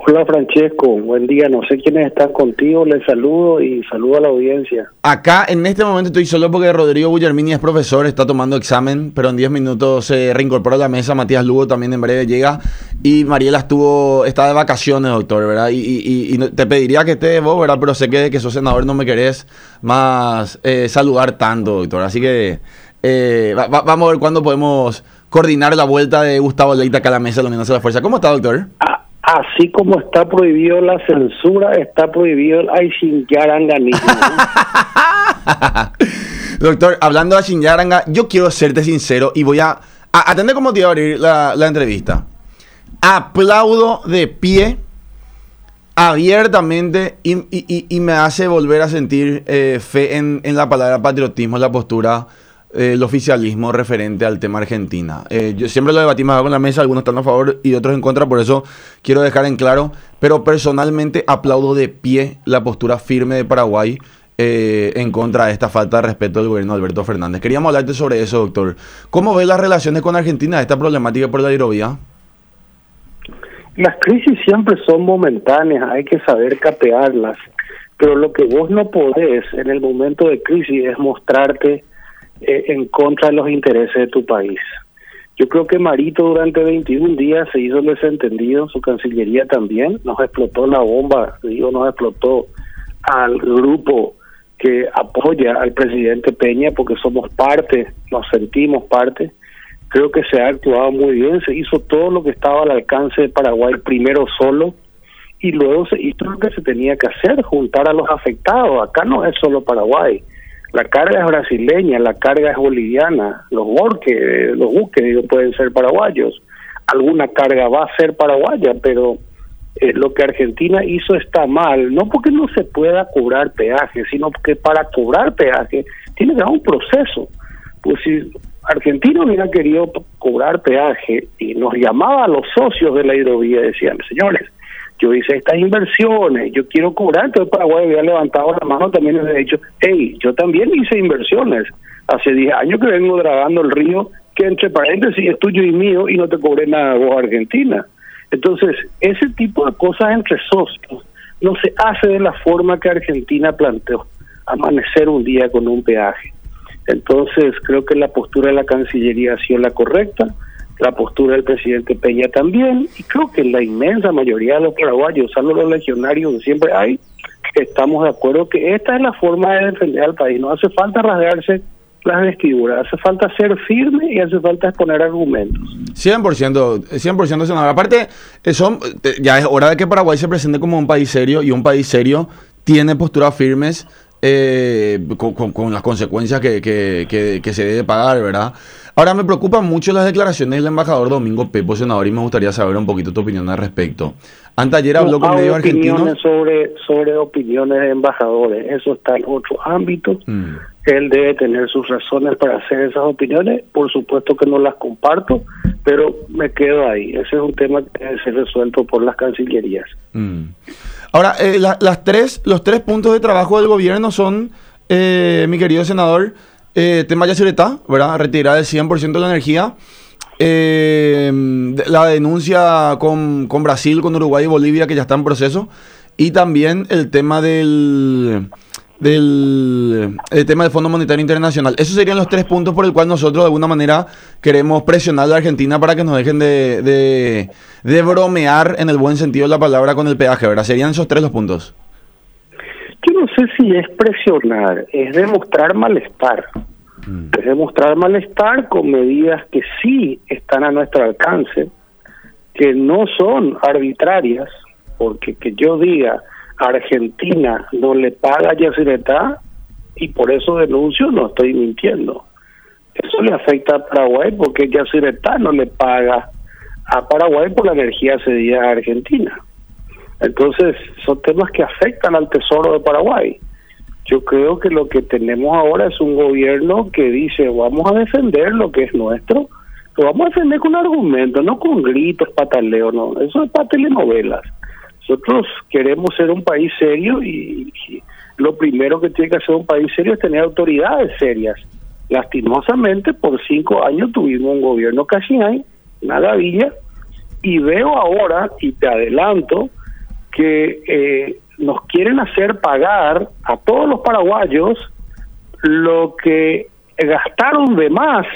Hola Francesco, buen día, no sé quiénes están contigo, les saludo y saludo a la audiencia. Acá en este momento estoy solo porque Rodrigo Guillermini es profesor, está tomando examen, pero en 10 minutos se reincorpora a la mesa. Matías Lugo también en breve llega. Y Mariela está de vacaciones, doctor, ¿verdad? Y te pediría que estés vos, ¿verdad? Pero sé que sos senador, no me querés más saludar tanto, doctor. Así que vamos a ver cuándo podemos coordinar la vuelta de Gustavo Leite acá a la mesa de la Unión de la Fuerza. ¿Cómo está, doctor? Así como está prohibido la censura, está prohibido el Aishinyaranganismo, ¿no? Doctor, hablando de Aishinyaranga, yo quiero serte sincero y voy a atender cómo te iba a abrir la entrevista. Aplaudo de pie, abiertamente, y me hace volver a sentir fe en la palabra patriotismo, en la postura, el oficialismo referente al tema Argentina. Yo siempre lo debatimos acá con la mesa, algunos están a favor y otros en contra, por eso quiero dejar en claro, pero personalmente aplaudo de pie la postura firme de Paraguay en contra de esta falta de respeto del gobierno de Alberto Fernández. Queríamos hablarte sobre eso, doctor. ¿Cómo ves las relaciones con Argentina, esta problemática por la hidrovía? Las crisis siempre son momentáneas, hay que saber capearlas, pero lo que vos no podés en el momento de crisis es mostrarte en contra de los intereses de tu país. Yo creo que Marito durante 21 días se hizo el desentendido, su Cancillería también, nos explotó la bomba, nos explotó al grupo que apoya al presidente Peña porque somos parte, nos sentimos parte. Creo que se ha actuado muy bien, se hizo todo lo que estaba al alcance de Paraguay, primero solo, y luego se hizo lo que se tenía que hacer, juntar a los afectados. Acá no es solo Paraguay, la carga es brasileña, la carga es boliviana, los buques pueden ser paraguayos, alguna carga va a ser paraguaya, pero lo que Argentina hizo está mal, no porque no se pueda cobrar peaje, sino porque para cobrar peaje tiene que haber un proceso. Pues si Argentina hubiera querido cobrar peaje y nos llamaba a los socios de la hidrovía, decían, señores, yo hice estas inversiones, yo quiero cobrar, entonces Paraguay había levantado la mano, también les he dicho, hey, yo también hice inversiones, hace 10 años que vengo dragando el río, que entre paréntesis es tuyo y mío, y no te cobré nada vos, Argentina. Entonces, ese tipo de cosas entre socios no se hace de la forma que Argentina planteó, amanecer un día con un peaje. Entonces, creo que la postura de la Cancillería ha sido la correcta, la postura del presidente Peña también, y creo que la inmensa mayoría de los paraguayos, salvo los legionarios que siempre hay, estamos de acuerdo que esta es la forma de defender al país. No hace falta rasgarse las vestiduras, hace falta ser firme y hace falta exponer argumentos. 100%, senador. Aparte, ya es hora de que Paraguay se presente como un país serio, y un país serio tiene posturas firmes con las consecuencias que se debe pagar, ¿verdad? Ahora, me preocupan mucho las declaraciones del embajador Domingo Pepo, senador, y me gustaría saber un poquito tu opinión al respecto. Anteayer habló con medios argentinos sobre opiniones de embajadores, eso está en otro ámbito. Él debe tener sus razones para hacer esas opiniones, por supuesto que no las comparto, pero me quedo ahí. Ese es un tema que debe ser resuelto por las cancillerías. Ahora, los tres puntos de trabajo del gobierno son, mi querido senador, tema Yacyretá, ¿verdad? Retirar el 100% de la energía, la denuncia con Brasil, con Uruguay y Bolivia, que ya está en proceso, y también el tema el tema del Fondo Monetario Internacional. Esos serían los tres puntos por el cual nosotros de alguna manera queremos presionar a la Argentina para que nos dejen de bromear, en el buen sentido de la palabra, con el peaje, ¿verdad? Serían esos tres los puntos. Yo no sé si es presionar, es demostrar malestar. Es demostrar malestar con medidas que sí están a nuestro alcance, que no son arbitrarias, porque que yo diga Argentina no le paga a Yacyretá y por eso denuncio, no estoy mintiendo. Eso le afecta a Paraguay porque Yacyretá no le paga a Paraguay por la energía cedida a Argentina. Entonces, son temas que afectan al Tesoro de Paraguay. Yo creo que lo que tenemos ahora es un gobierno que dice, vamos a defender lo que es nuestro, lo vamos a defender con argumentos, no con gritos, pataleos, no. Eso es para telenovelas. Nosotros queremos ser un país serio y lo primero que tiene que hacer un país serio es tener autoridades serias. Lastimosamente, por 5 años tuvimos un gobierno casi hay, una gavilla, y veo ahora, y te adelanto, que nos quieren hacer pagar a todos los paraguayos lo que gastaron de más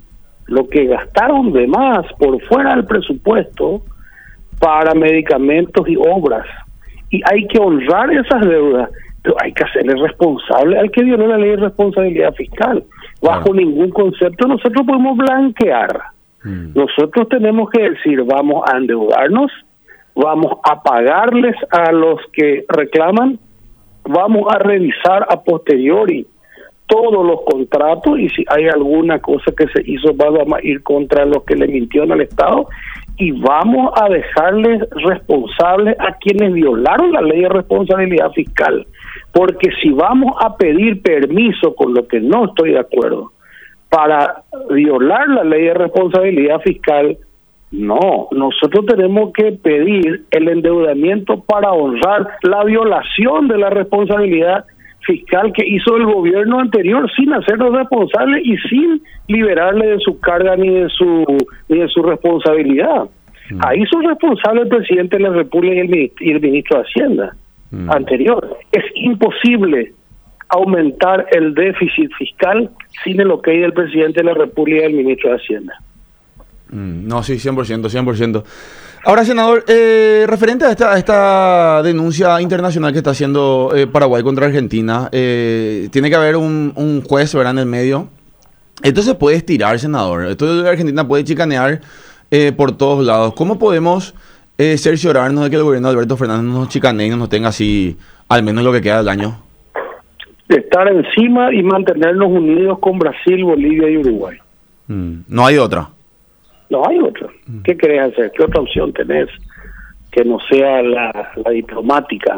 por fuera del presupuesto para medicamentos y obras. Y hay que honrar esas deudas, pero hay que hacerle responsable al que violó la ley de responsabilidad fiscal. Bajo ningún concepto nosotros podemos blanquear. Nosotros tenemos que decir, vamos a endeudarnos, vamos a pagarles a los que reclaman, vamos a revisar a posteriori todos los contratos y si hay alguna cosa que se hizo vamos a ir contra los que le mintieron al Estado y vamos a dejarles responsables a quienes violaron la ley de responsabilidad fiscal, porque si vamos a pedir permiso, con lo que no estoy de acuerdo, para violar la ley de responsabilidad fiscal, no, nosotros tenemos que pedir el endeudamiento para honrar la violación de la responsabilidad fiscal que hizo el gobierno anterior sin hacerlo responsable y sin liberarle de su carga ni de su responsabilidad. Ahí son responsables el presidente de la República y el ministro de Hacienda anterior. Es imposible aumentar el déficit fiscal sin el ok del presidente de la República y el ministro de Hacienda. No, sí, 100%. Ahora, senador, referente a esta denuncia internacional que está haciendo Paraguay contra Argentina, tiene que haber un juez, ¿verdad?, en el medio. Esto se puede estirar, senador. Esto de Argentina puede chicanear por todos lados. ¿Cómo podemos cerciorarnos de que el gobierno de Alberto Fernández no nos chicanee y no nos tenga así al menos lo que queda del año? Estar encima y mantenernos unidos con Brasil, Bolivia y Uruguay. No hay otra. No hay otra. ¿Qué querés hacer? ¿Qué otra opción tenés que no sea la diplomática,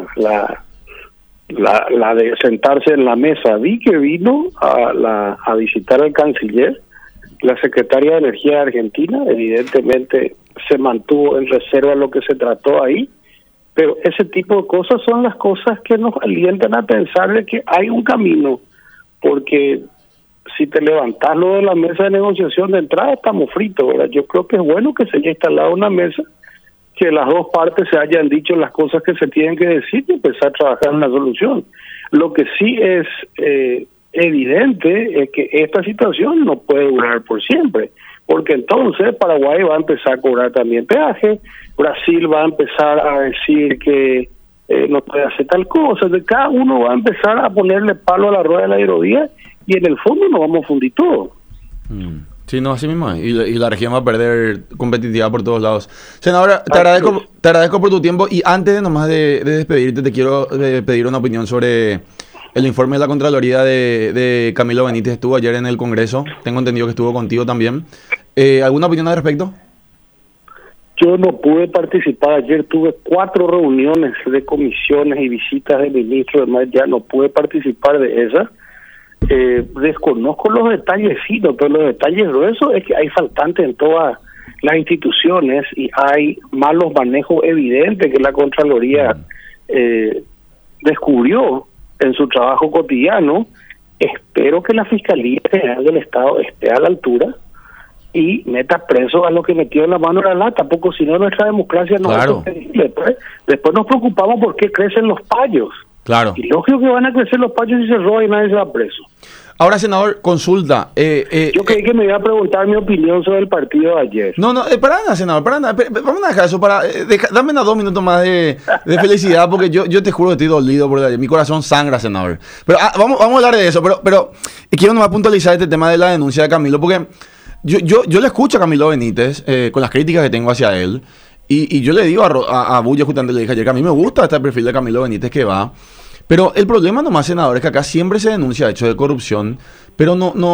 la de sentarse en la mesa? Vi que vino a visitar al canciller, la secretaria de Energía de Argentina, evidentemente se mantuvo en reserva lo que se trató ahí, pero ese tipo de cosas son las cosas que nos alientan a pensar de que hay un camino, porque si te levantás lo de la mesa de negociación de entrada, estamos fritos, ¿verdad? Yo creo que es bueno que se haya instalado una mesa, que las dos partes se hayan dicho las cosas que se tienen que decir y empezar a trabajar en una solución. Lo que sí es evidente es que esta situación no puede durar por siempre, porque entonces Paraguay va a empezar a cobrar también peaje, Brasil va a empezar a decir que no puede hacer tal cosa, de cada uno va a empezar a ponerle palo a la rueda de la aerolínea y en el fondo nos vamos a fundir todo. Sí, no, así mismo. Y la región va a perder competitividad por todos lados. Senadora, te agradezco por tu tiempo y antes nomás de despedirte, te quiero pedir una opinión sobre el informe de la Contraloría de Camilo Benítez. Estuvo ayer en el Congreso, tengo entendido que estuvo contigo también. ¿Alguna opinión al respecto? Yo no pude participar ayer, tuve 4 reuniones de comisiones y visitas de ministros, además ya no pude participar de esas. Desconozco los detalles finos, pero los detalles gruesos es que hay faltantes en todas las instituciones y hay malos manejos evidentes que la Contraloría descubrió en su trabajo cotidiano. Espero que la Fiscalía General del Estado esté a la altura y meta preso a los que metieron la mano en la lata, porque si no nuestra democracia no es sostenible. Después nos preocupamos por qué crecen los payos. Claro. Y lógico que van a crecer los payos si se roba y nadie se va preso. Ahora, senador, consulta. Yo creí que me iba a preguntar mi opinión sobre el partido de ayer. No, para nada, senador, para nada. Vamos a dejar eso dame unos 2 minutos más de felicidad, porque yo te juro que estoy dolido por mi corazón sangra, senador. Pero vamos a hablar de eso, pero quiero nomás puntualizar este tema de la denuncia de Camilo, porque yo le escucho a Camilo Benítez con las críticas que tengo hacia él, y yo le digo a Bullo, justamente le dije ayer que a mí me gusta este perfil de Camilo Benítez que va. Pero el problema nomás, senador, es que acá siempre se denuncia hechos de corrupción, pero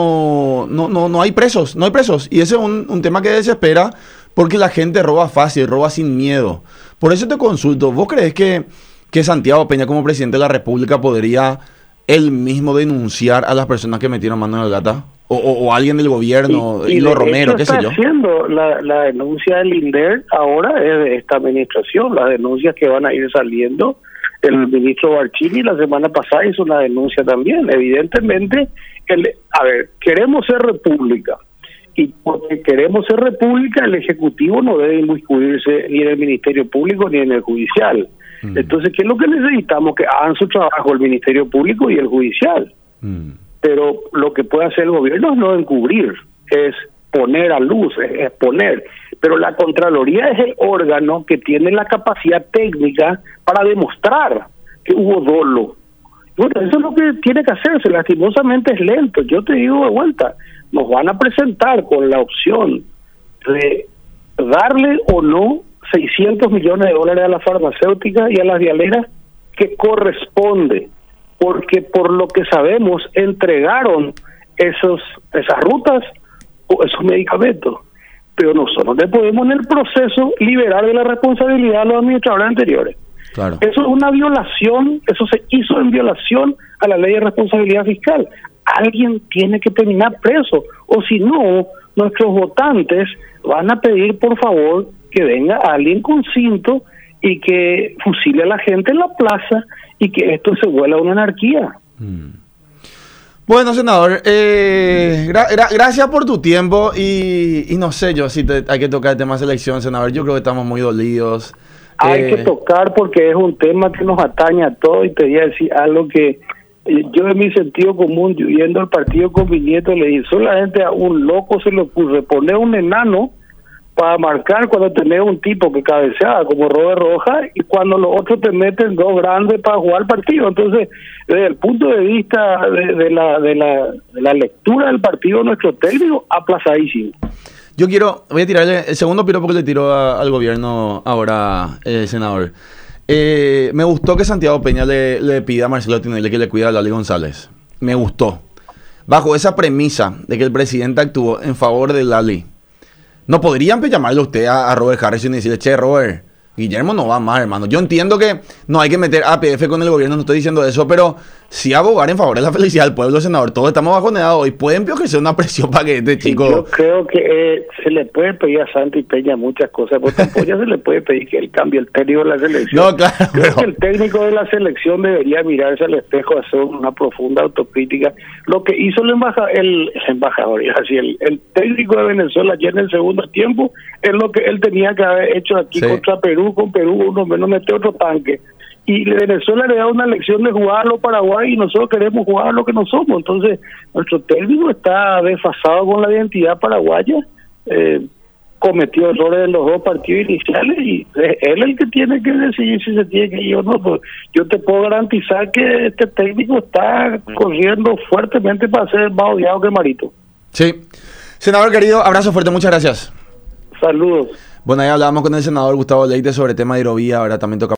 no hay presos, y ese es un tema que desespera porque la gente roba fácil, roba sin miedo. Por eso te consulto, ¿vos crees que Santiago Peña como presidente de la República podría él mismo denunciar a las personas que metieron mano en la lata? O alguien del gobierno, Hilo Romero, qué sé yo. Haciendo la denuncia del INDER ahora es de esta administración, las denuncias que van a ir saliendo. El ministro Barchini la semana pasada hizo una denuncia también. Evidentemente, queremos ser república. Y porque queremos ser república, el Ejecutivo no debe inmiscuirse ni en el Ministerio Público ni en el Judicial. Entonces, ¿qué es lo que necesitamos? Que hagan su trabajo el Ministerio Público y el Judicial. Pero lo que puede hacer el gobierno es no encubrir, es poner a luz, es exponer. Pero la Contraloría es el órgano que tiene la capacidad técnica para demostrar que hubo dolo. Bueno, eso es lo que tiene que hacerse. Lastimosamente es lento. Yo te digo de vuelta, nos van a presentar con la opción de darle o no 600 millones de dólares a las farmacéuticas y a las vialeras, que corresponde, porque por lo que sabemos entregaron esas rutas o esos medicamentos, pero nosotros no podemos en el proceso liberar de la responsabilidad a los administradores anteriores. Claro. Eso es una violación, eso se hizo en violación a la ley de responsabilidad fiscal. Alguien tiene que terminar preso, o si no, nuestros votantes van a pedir por favor que venga alguien con cinto y que fusile a la gente en la plaza y que esto se vuelva una anarquía. Bueno, senador, gracias por tu tiempo y no sé yo si hay que tocar el tema de selección, senador. Yo creo que estamos muy dolidos. Hay que tocar porque es un tema que nos atañe a todos, y te voy a decir algo que yo en mi sentido común, yendo al partido con mi nieto, le dije, solamente a un loco se le ocurre poner un enano para marcar cuando tenés un tipo que cabeceaba como Robert Rojas y cuando los otros te meten dos grandes para jugar el partido. Entonces, desde el punto de vista de la lectura del partido, nuestro técnico aplazadísimo. Voy a tirarle el segundo piropo que le tiró al gobierno ahora, senador. Me gustó que Santiago Peña le pida a Marcelo Tinelli que le cuide a Lali González. Me gustó. Bajo esa premisa de que el presidente actuó en favor de Lali, ¿no podrían llamarle a usted a Robert Harrison y decirle, che, Robert, Guillermo no va más, hermano? Yo entiendo que no hay que meter APF con el gobierno, no estoy diciendo eso, pero sí abogar en favor de la felicidad del pueblo, senador. Todos estamos bajoneados y pueden ejercer una presión para que este chico... Yo creo que se le puede pedir a Santi Peña muchas cosas, porque tampoco ya se le puede pedir que él cambie el técnico de la selección. No, claro. Creo que el técnico de la selección debería mirarse al espejo, hacer una profunda autocrítica. Lo que hizo el embajador, y así el técnico de Venezuela ayer en el segundo tiempo, es lo que él tenía que haber hecho aquí contra Perú, con Perú uno menos mete otro tanque. Y Venezuela le da una lección de jugar a los Paraguay y nosotros queremos jugar a lo que no somos. Entonces, nuestro técnico está desfasado con la identidad paraguaya, cometió errores en los dos partidos iniciales y es él el que tiene que decidir si se tiene que ir o no. Pues yo te puedo garantizar que este técnico está corriendo fuertemente para ser más odiado que Marito. Sí. Senador querido, abrazo fuerte, muchas gracias. Saludos. Bueno, ahí hablábamos con el senador Gustavo Leite sobre el tema de hidrovía, ahora también toca